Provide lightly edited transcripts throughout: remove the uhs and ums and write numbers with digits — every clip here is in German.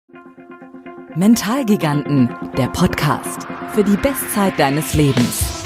Mentalgiganten, der Podcast für die Bestzeit deines Lebens.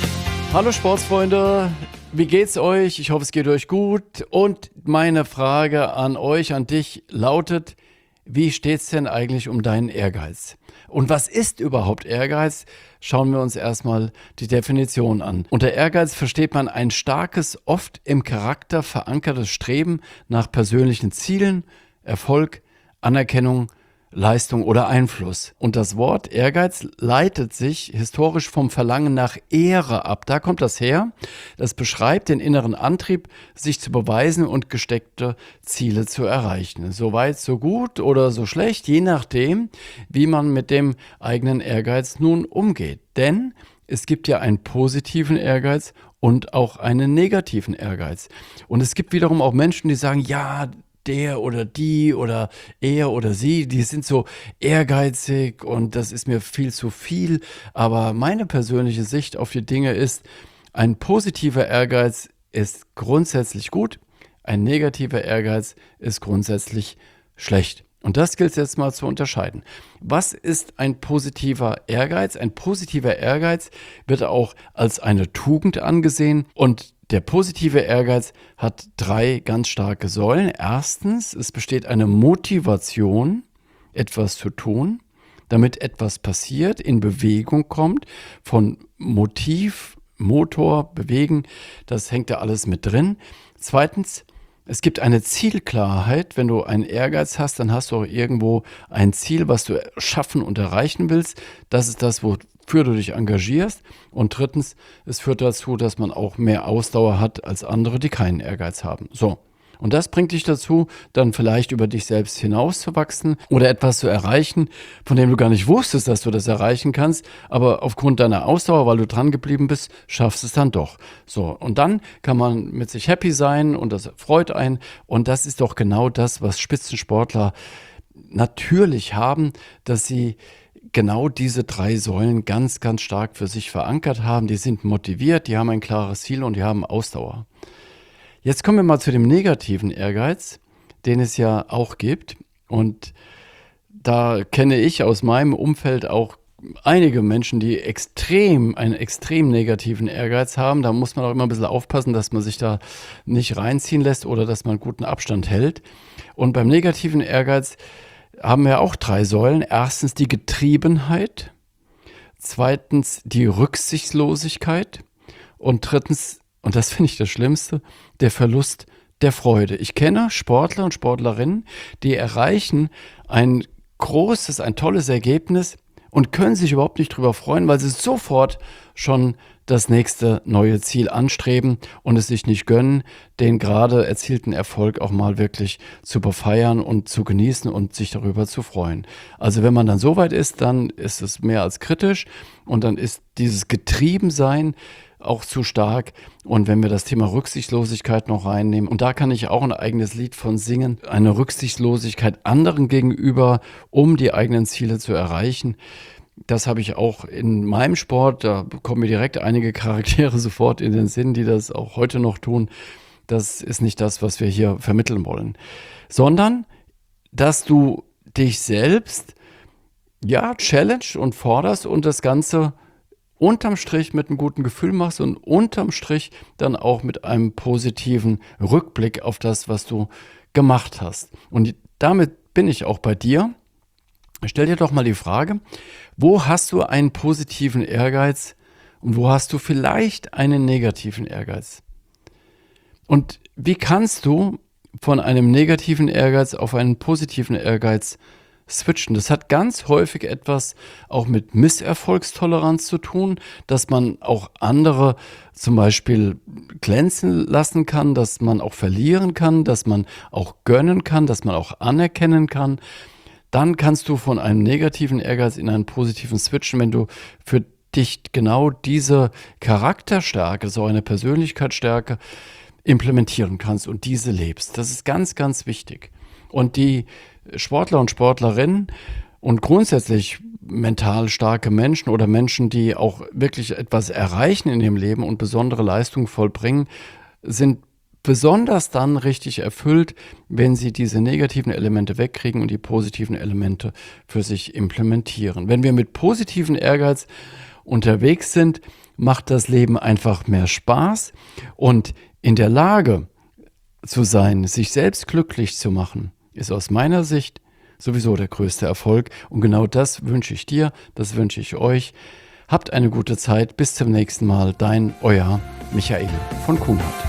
Hallo Sportsfreunde, wie geht's euch? Ich hoffe, es geht euch gut. Und meine Frage an euch, an dich lautet: Wie steht's denn eigentlich um deinen Ehrgeiz? Und was ist überhaupt Ehrgeiz? Schauen wir uns erstmal die Definition an. Unter Ehrgeiz versteht man ein starkes, oft im Charakter verankertes Streben nach persönlichen Zielen, Erfolg, Anerkennung, Leistung oder Einfluss. Und das Wort Ehrgeiz leitet sich historisch vom Verlangen nach Ehre ab. Da kommt das her. Das beschreibt den inneren Antrieb, sich zu beweisen und gesteckte Ziele zu erreichen. So weit, so gut oder so schlecht, je nachdem, wie man mit dem eigenen Ehrgeiz nun umgeht. Denn es gibt ja einen positiven Ehrgeiz und auch einen negativen Ehrgeiz. Und es gibt wiederum auch Menschen, die sagen, ja, der oder die oder er oder sie, die sind so ehrgeizig und das ist mir viel zu viel. Aber meine persönliche Sicht auf die Dinge ist, ein positiver Ehrgeiz ist grundsätzlich gut, ein negativer Ehrgeiz ist grundsätzlich schlecht. Und das gilt es jetzt mal zu unterscheiden. Was ist ein positiver Ehrgeiz? Ein positiver Ehrgeiz wird auch als eine Tugend angesehen und der positive Ehrgeiz hat 3 ganz starke Säulen. Erstens, es besteht eine Motivation, etwas zu tun, damit etwas passiert, in Bewegung kommt. Von Motiv, Motor, Bewegen, das hängt da alles mit drin. Zweitens, es gibt eine Zielklarheit. Wenn du einen Ehrgeiz hast, dann hast du auch irgendwo ein Ziel, was du schaffen und erreichen willst. Das ist das, wofür du dich engagierst. Und drittens, es führt dazu, dass man auch mehr Ausdauer hat als andere, die keinen Ehrgeiz haben. So. Und das bringt dich dazu, dann vielleicht über dich selbst hinauszuwachsen oder etwas zu erreichen, von dem du gar nicht wusstest, dass du das erreichen kannst, aber aufgrund deiner Ausdauer, weil du dran geblieben bist, schaffst es dann doch. So, und dann kann man mit sich happy sein und das freut einen. Und das ist doch genau das, was Spitzensportler natürlich haben, dass sie genau diese 3 Säulen ganz, ganz stark für sich verankert haben. Die sind motiviert, die haben ein klares Ziel und die haben Ausdauer. Jetzt kommen wir mal zu dem negativen Ehrgeiz, den es ja auch gibt. Und da kenne ich aus meinem Umfeld auch einige Menschen, die einen extrem negativen Ehrgeiz haben. Da muss man auch immer ein bisschen aufpassen, dass man sich da nicht reinziehen lässt oder dass man guten Abstand hält. Und beim negativen Ehrgeiz haben wir auch 3 Säulen. Erstens die Getriebenheit, zweitens die Rücksichtslosigkeit und drittens, und das finde ich das Schlimmste, der Verlust der Freude. Ich kenne Sportler und Sportlerinnen, die erreichen ein tolles Ergebnis und können sich überhaupt nicht drüber freuen, weil sie sofort schon das nächste neue Ziel anstreben und es sich nicht gönnen, den gerade erzielten Erfolg auch mal wirklich zu befeiern und zu genießen und sich darüber zu freuen. Also wenn man dann so weit ist, dann ist es mehr als kritisch und dann ist dieses Getriebensein auch zu stark. Und wenn wir das Thema Rücksichtslosigkeit noch reinnehmen, und da kann ich auch ein eigenes Lied von singen, eine Rücksichtslosigkeit anderen gegenüber, um die eigenen Ziele zu erreichen. Das habe ich auch in meinem Sport, da kommen mir direkt einige Charaktere sofort in den Sinn, die das auch heute noch tun. Das ist nicht das, was wir hier vermitteln wollen, sondern dass du dich selbst challenge und forderst und das Ganze unterm Strich mit einem guten Gefühl machst und unterm Strich dann auch mit einem positiven Rückblick auf das, was du gemacht hast. Und damit bin ich auch bei dir. Stell dir doch mal die Frage, wo hast du einen positiven Ehrgeiz und wo hast du vielleicht einen negativen Ehrgeiz? Und wie kannst du von einem negativen Ehrgeiz auf einen positiven Ehrgeiz switchen? Das hat ganz häufig etwas auch mit Misserfolgstoleranz zu tun, dass man auch andere zum Beispiel glänzen lassen kann, dass man auch verlieren kann, dass man auch gönnen kann, dass man auch anerkennen kann. Dann kannst du von einem negativen Ehrgeiz in einen positiven switchen, wenn du für dich genau diese Charakterstärke, so eine Persönlichkeitsstärke implementieren kannst und diese lebst. Das ist ganz, ganz wichtig. Und die Sportler und Sportlerinnen und grundsätzlich mental starke Menschen oder Menschen, die auch wirklich etwas erreichen in ihrem Leben und besondere Leistungen vollbringen, sind besonders dann richtig erfüllt, wenn sie diese negativen Elemente wegkriegen und die positiven Elemente für sich implementieren. Wenn wir mit positiven Ehrgeiz unterwegs sind, macht das Leben einfach mehr Spaß und in der Lage zu sein, sich selbst glücklich zu machen, ist aus meiner Sicht sowieso der größte Erfolg. Und genau das wünsche ich dir, das wünsche ich euch. Habt eine gute Zeit. Bis zum nächsten Mal. Dein, euer Michael von Kuhnhardt.